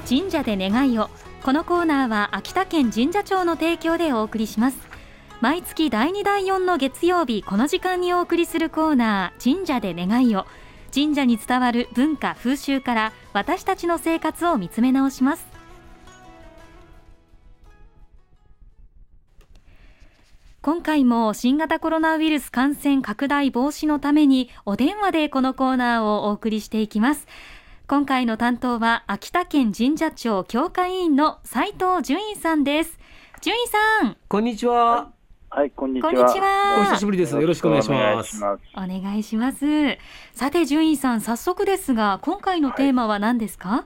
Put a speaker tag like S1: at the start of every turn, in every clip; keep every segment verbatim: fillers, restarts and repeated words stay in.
S1: 神社で願いを。このコーナーは秋田県神社庁の提供でお送りします。毎月だいにだいよんの月曜日、この時間にお送りするコーナー、神社で願いを。神社に伝わる文化風習から私たちの生活を見つめ直します。今回も新型コロナウイルス感染拡大防止のためにお電話でこのコーナーをお送りしていきます。今回の担当は秋田県神社庁協会委員の斉藤純一さんです。純一さん、
S2: こんにちは。
S3: はい、こんにちは。
S1: こんにちは。
S2: お久しぶりです。よろしくお願いします。
S1: お願いします。さて純一さん、早速ですが今回のテーマは何ですか？はい、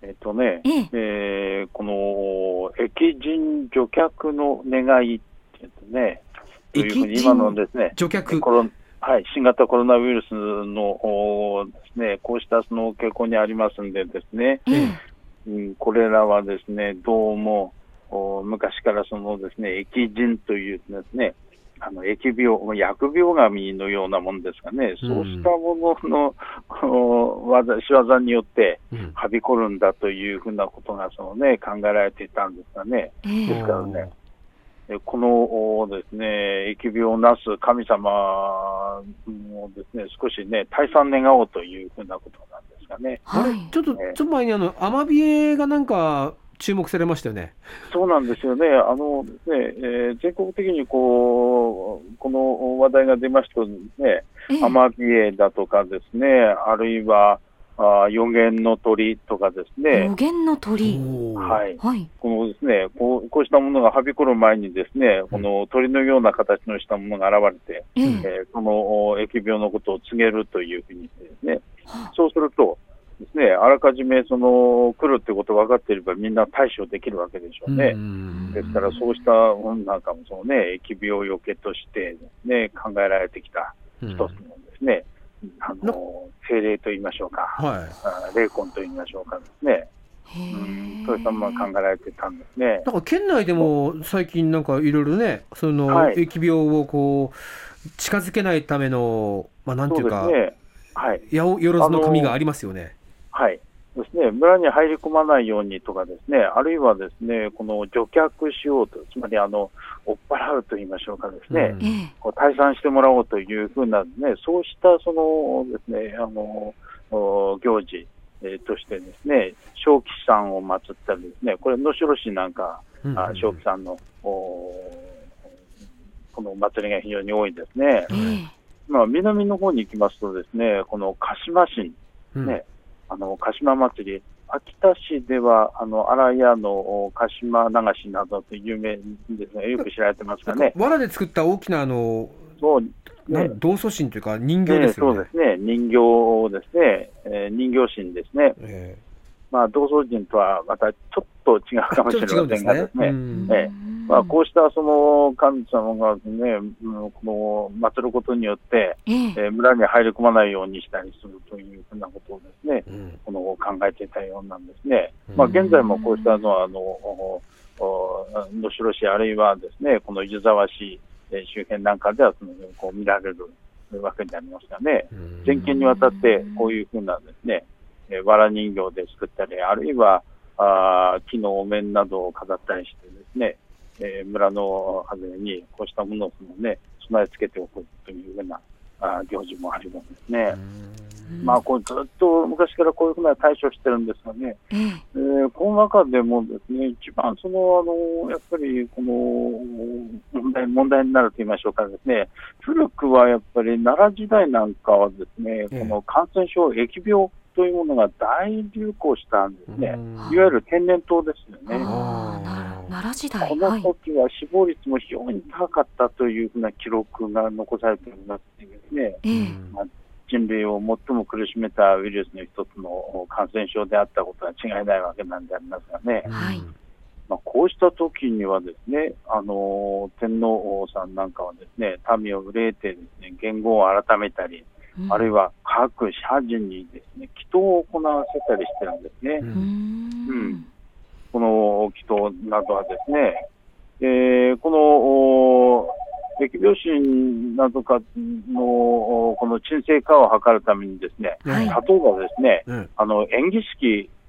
S3: えっとね、
S1: ええ
S3: えー、この疫神除却の願いっていうとね、というふうに今のですね、
S2: 除却、
S3: コロはい、新型コロナウイルスのですね、こうしたその傾向にありますんでですね、
S1: ええ
S3: うん、これらはですね、どうも昔からそのですね、疫神というですね、あの疫病、疫病神のようなものですかね、うん、そうしたものの仕業によってはびこるんだというふうなことがその、ね、考えられていたんですがね、
S1: えー、
S3: ですからね、このですね、疫病をなす神様もですね、少しね、退散願おうというふうなことなんですがね。
S2: はい、あれ、ちょっと、ね、ちょっと前にあのアマビエがなんか注目されましたよね。
S3: そうなんですよね。あのですね、えー、全国的にこうこの話題が出ましたとね、アマビエだとかですね、あるいはあ予言の鳥とかですね。
S1: 予言の鳥。
S3: はい。
S1: はい、
S3: このですね、こう、こうしたものがはびこる前にですね、この鳥のような形のしたものが現れて、うん、えー、その疫病のことを告げるというふうにですね、そうするとですね、あらかじめその来るってことが分かっていればみんな対処できるわけでしょうね。ですからそうしたものなんかもそのね、疫病よけとしてですね、考えられてきた一つのですね、あの精霊と言いましょうか、はい、霊魂と言いましょうかですね、うん、そういったものが考えられてたんですね。
S2: だから県内でも最近なんかいろいろね、その疫病をこう近づけないための、まあなんていうか、
S3: そうですね、はい、
S2: やおよろずの紙がありますよね。
S3: はいですね、村に入り込まないようにとかですね、あるいはですね、この除却しようと、つまりあの追っ払うと言いましょうかですね、うん、こう退散してもらおうというふうな、ね、そうしたそのですね、あの行事、えー、としてですね、正気さんを祀ったりですね、これ能代市なんか、うん、正気さんのこの祭りが非常に多いですね。うんまあ、南の方に行きますとですね、この鹿島市ね、うんあの鹿島祭り、秋田市ではあの荒谷の鹿島流しなどと有名ですね、よく知られてますかね。
S2: 藁で作った大きなあの
S3: そう、ね、
S2: 銅塑神というか人形ですよね。
S3: ね、そうですね、人形ですね、えー、人形神ですね。えーまあ、銅塑神とはまたちょっと違うかもしれませんがですね、ですね、うんえーまあ、こうしたその神様が、ね、この祀ることによって、えーえー、村に入り込まないようにしたりするというふうなことをですね、うん、この考えていたようなんですね。まあ、現在もこうしたのはあの能代市あるいはですね、この湯沢市周辺なんかではそのこう見られるわけでありますがね、全県にわたってこういうふうなですね、藁人形で作ったり、あるいはあ木のお面などを飾ったりしてですね、えー、村の外れにこうしたものをその、ね、備え付けておくというようなあ行事もあるんですね。まあ、こうずっと昔からこういうふうな対処してるんですがね、えー、この中でもですね、一番その、あの、やっぱりこの問題、問題になると言いましょうかですね、古くはやっぱり奈良時代なんかはですね、この感染症、疫病というものが大流行したんですね。いわゆる天然痘ですよね。
S1: 奈良時代、
S3: この時は死亡率も非常に高かったというふうな記録が残されていますですね。えーまあ、人類を最も苦しめたウイルスの一つの感染症であったことは違いないわけなんでありますがね。はいまあ、こうした時にはですね、あの天皇さんなんかはですね、民を憂えてですね、言語を改めたり、うん、あるいは各社寺にですね、祈祷を行わせたりしてるんですね。うん、うんこの祈祷などはですね、えー、この疫病神などかのこの鎮静化を図るためにですね、はい、例えばですね、うん、あの演技式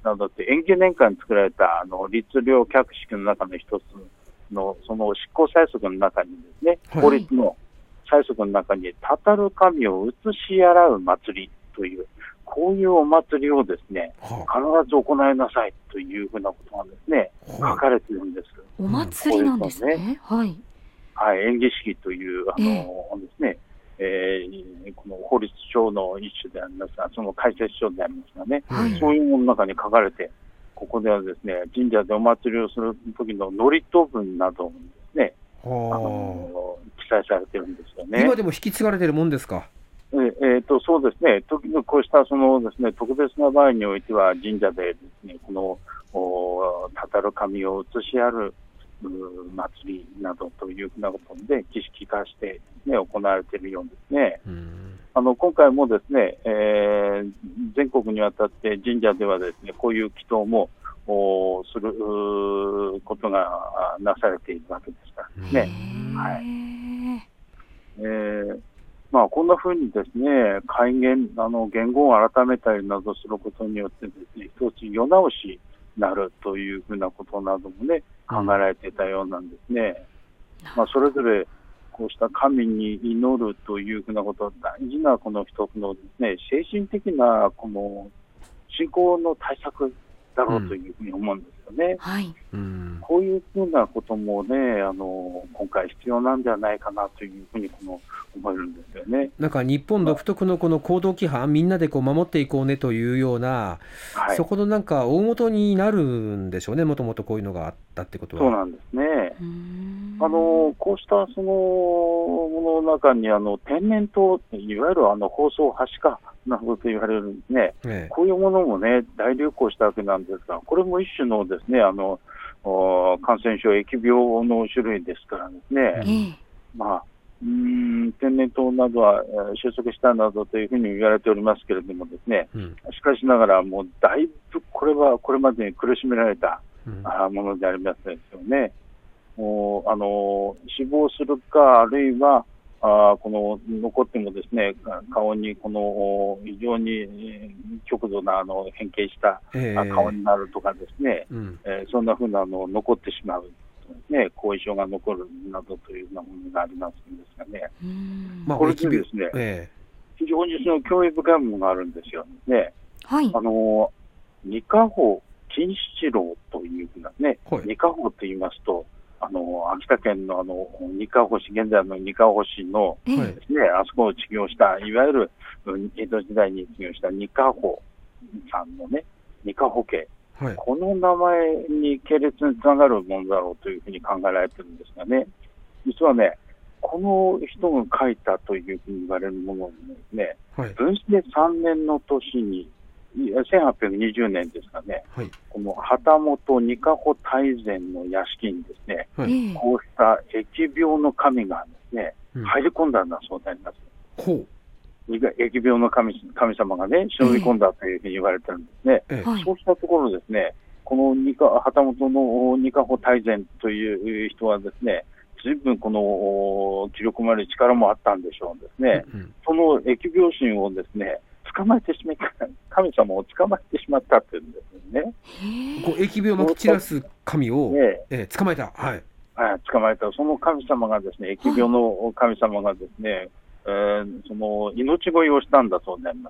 S3: などって延期年間に作られたあの律令格式の中の一つのその執行催則の中にですね、はい、法律の催則の中にたたる神を移し洗う祭りというこういうお祭りをですね、はあ、必ず行いなさいというふうなことがですね、はあ、書かれているんです。
S1: お祭りなんですね。はい。
S3: はい、演技式というあの、えー、ですね、えー、この法律書の一種でありますが、その解説書でありますがね、はい、そういうものの中に書かれて、ここではですね、神社でお祭りをする時の祝詞文などもですね、あの記載されてるんですよね。
S2: 今でも引き継がれてるもんですか。
S3: えーえー、とそうですね、時々こうしたそのですね、特別な場合においては、神社でですね、このたたる神を移しある祭りなどというふうなことで儀式化して、ね、行われているようですね。うんあの今回もですね、えー、全国にわたって神社ではですね、こういう祈祷もすることがなされているわけですからですね。はいえーまあ、こんなふうにですね、改元、あの言語を改めたりなどすることによってですね、一つ世直しになるというふうなことなどもね、考えられていたようなんですね。まあ、それぞれこうした神に祈るというふうなことは大事なこの一つのですね、精神的なこの信仰の対策だろうというふうに思うんですよね。うんはいうん、こういうふうなこともね、あの今回必要なんではないかなというふうにこの思えるんですよね。
S2: なんか日本独特のこの行動規範、みんなでこう守っていこうねというような、はい、そこのなんか大元になるんでしょうね。もともとこういうのがあったってことは。
S3: そうなんですね。あのこうしたそのものの中にあの天然痘、いわゆるあの放送はしかなどと言われるんですね、ええ、こういうものもね大流行したわけなんですが、これも一種のですねあの感染症、疫病の種類ですからですね、うん、まあうーん天然痘などは収束したなどというふうに言われておりますけれどもですね、うん、しかしながらもうだいぶこれはこれまでに苦しめられた、うん、ものでありますですよね。もうあの死亡するか、あるいはあこの残ってもですね顔にこの非常に極度なあの変形した、えー、顔になるとかですね、うんえー、そんなふうなの残ってしまう、ね、後遺症が残るなどというようなものがありますんですがね、うんこれでですね、えー、非常にその興味深いものがあるんですよね。はい、あの二カ法金七郎というふうなね、はい、二カ法と言いますとあの秋田県のあのにかほ市、現在のにかほ市のですね、はい、あそこを治療したいわゆる江戸時代に治療したにかほさんのねにかほ家、はい、この名前に系列につながるものだろうというふうに考えられているんですがね、実はねこの人が書いたというふうに言われるものですね、はい、文政さんねんの年にせんはっぴゃくにじゅうねんですかね、はい、この旗本二カ保大膳の屋敷にですね、はい、こうした疫病の神がですね、うん、入り込んだんだそうであります。ほう疫病の 神, 神様がね忍び込んだというふうに言われてるんですね、ええ、そうしたところですね、この二カ旗本の二カ保大膳という人はですね、ずいぶんこの記録まで力もあったんでしょうですね、うんうん、その疫病神をですね捕まえてしまった、神様を捕まえてしまったっていうんですよね。
S2: こう疫病をまき散らす神を、ねえー、捕まえた、はい
S3: はい、捕まえた、その神様がですね、疫病の神様がですね、えー、その命乞いをしたんだそうであります。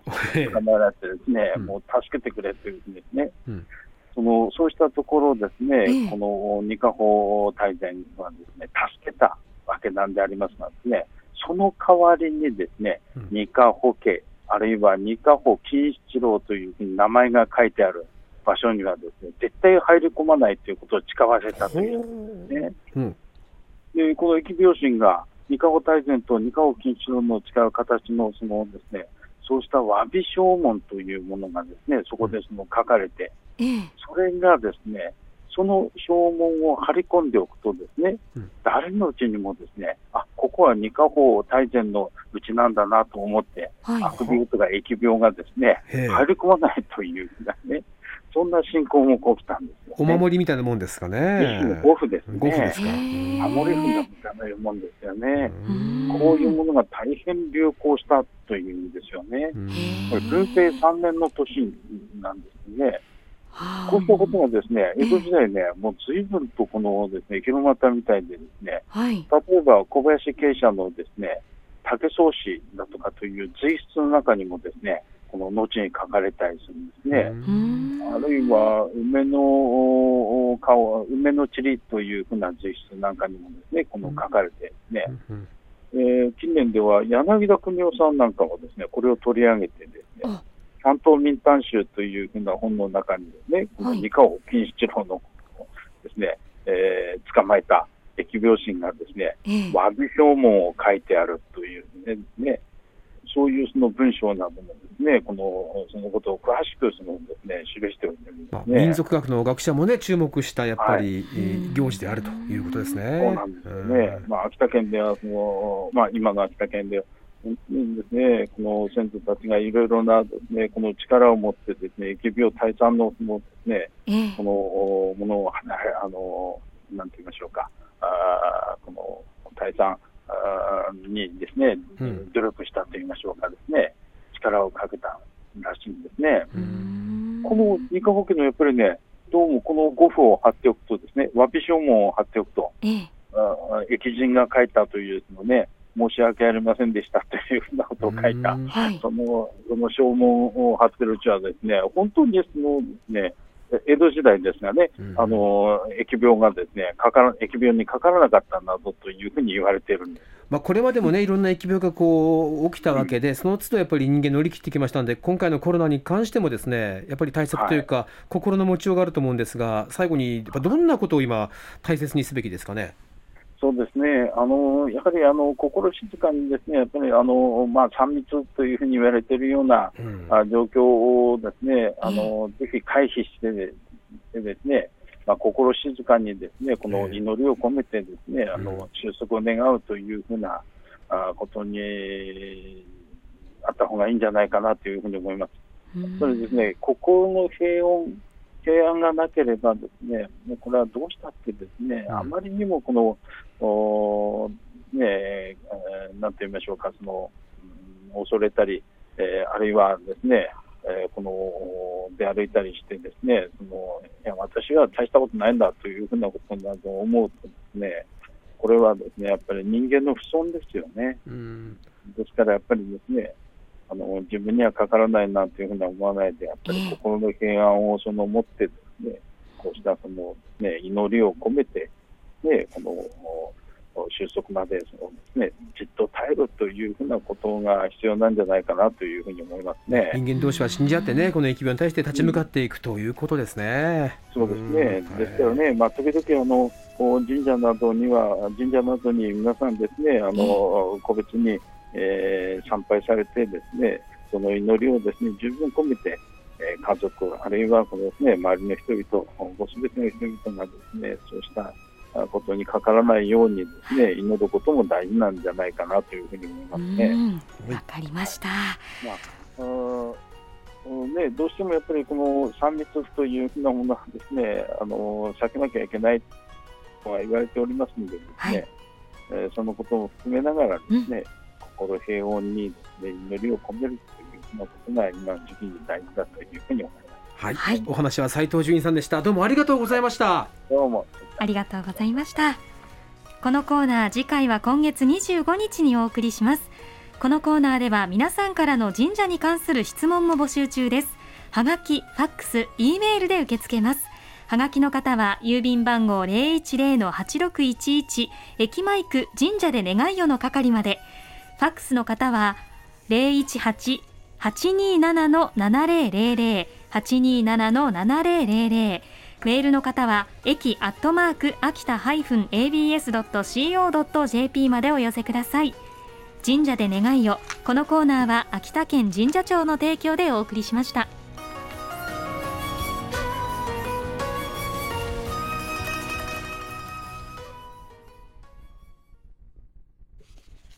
S3: 捕まえられてですね、うん、もう助けてくれというふうにですね、うん、そのそうしたところですね、えー、この二カ保大膳はですね、助けたわけなんでありますがですね、その代わりにですね、うん、二カ保家あるいは二カ保金七郎というふうに名前が書いてある場所にはですね、絶対入り込まないということを誓わせたというんですね。うん、でこの疫病神が二カ保大膳と二カ保金七郎の違う形のそのですね、そうした詫び証文というものがですね、そこでその書かれて、うん、それがですね、その証文を張り込んでおくとですね、うん、誰のうちにもですね、あ、ここは二カ保大膳のうちなんだなと思って、はい、悪病とか疫病がですね、入り込まないというね、そんな信仰も起きたんですよ、ね。
S2: お守りみたいなもんですかね。
S3: 一種護符ですね。
S2: 護符ですか。
S3: 守り符みたいなもんですよね。こういうものが大変流行したというんですよね。これ文政さんねんの年なんですね。 こうしたことがですね、江戸時代ね、えー、もう随分とこのですね、広まったみたいでですね、はい、例えば小林慶舎のですね、竹草子だとかという随筆の中にもですね、この後に書かれたりするんですね。あるいは梅の顔、梅の散りというふうな随筆なんかにもですね、この書かれてですね、えー、近年では柳田邦夫さんなんかもですね、これを取り上げてですね、関東民間集というふうな本の中にですね、この二川金七郎のですね、えー、捕まえた疫病神がですね、えー、詫び表文を書いてあるというね、ね、そういうその文章などもですね、このそのことを詳しくそのですね、記しておるんですね。まあ、
S2: 民族学の学者もね、注目したやっぱり、はい、行事であるということですね。
S3: そうなんですよね。まあ、秋田県ではその、まあ、今の秋田県では本当にですね、この先祖たちがいろいろなですね、この力を持ってですね、疫病退散のそのですね、えー、このものをあのなんて言いましょうか、あこの退散にですね、うん、努力したと言いましょうかですね、力をかけたらしいんですね。この二川家のやっぱりね、どうもこの語符を貼っておくとですね、詫び証文を貼っておくと、ええ、あ疫人が書いたというのね、申し訳ありませんでしたというふうなことを書いた、そのその証文を貼ってるうちはですね、本当にそのね、江戸時代ですがね、うん、あの疫病がですね、かから疫病にかからなかったなどというふうに言われているんです。
S2: まあ、これまでもね、いろんな疫病がこう起きたわけで、うん、その都度やっぱり人間乗り切ってきましたので、今回のコロナに関してもですね、やっぱり対策というか、はい、心の持ちようがあると思うんですが、最後にやっぱどんなことを今大切にすべきですかね。
S3: そうですね、あのやはりあの心静かにですね、やっぱりあの、まあ、さん密というふうに言われているような、うん、あ状況をですね、あのぜひ回避してですね、まあ、心静かにですね、この祈りを込めてですね、あの収束を願うというふうなあことにあった方がいいんじゃないかなというふうに思います。うん、それですね、心の平穏平安がなければですね、これはどうしたってですね、うん、あまりにもこのお、ねえー、なんて言いましょうか、その、うん、恐れたり、えー、あるいはですね、えー、この出歩いたりしてですね、そのいや私は大したことないんだというふうなことになると思うとですね、これはですね、やっぱり人間の不損ですよね。うん、ですからやっぱりですね、あの自分にはかからないなというふうには思わないで、やっぱり心の平安をその持ってですね、こうしたその、ね、祈りを込めて、ね、この収束までそのですね、じっと耐えるというふうなことが必要なんじゃないかなというふうに思いますね。
S2: 人間同士は信じ合ってね、この疫病に対して立ち向かっていくということですね。
S3: うん、そうですね。ですからね、まあ、時々あの神社などには神社などに皆さんですね、あの個別にえー、参拝されてですね、その祈りをですね、十分込めて、えー、家族あるいはこのですね、周りの人々、ごすべての人々がですね、そうしたことにかからないようにですね、祈ることも大事なんじゃないかなというふうに思いますね。
S1: わかりました。まあ
S3: ね、どうしてもやっぱりこのさん密というふうなものはですね、あの避けなきゃいけないとは言われておりますのでですね、はい、えー、そのことも含めながらですね、うん、心平穏にですね、祈りを込めるというふうなことが今の時期に大事だというふうに思います。
S2: はい、はい、お話は斉藤純一さんでした。どうもありがとうございました。
S3: どうも
S1: ありがとうございました。このコーナー、次回は今月にじゅうごにちにお送りします。このコーナーでは皆さんからの神社に関する質問も募集中です。はがき、ファックス、Eメールで受け付けます。はがきの方は郵便番号 ゼロいちゼロのはちろくいちいち 駅前区神社で願いよの係まで。ファックスの方は ゼロいちはち はちにーなな のななゼロゼロゼロ はちにーなな のななゼロゼロゼロ、メールの方は駅アットマーク秋田 エービーエスドットシーオードットジェーピー までお寄せください。神社で願いよ。このコーナーは秋田県神社庁の提供でお送りしました。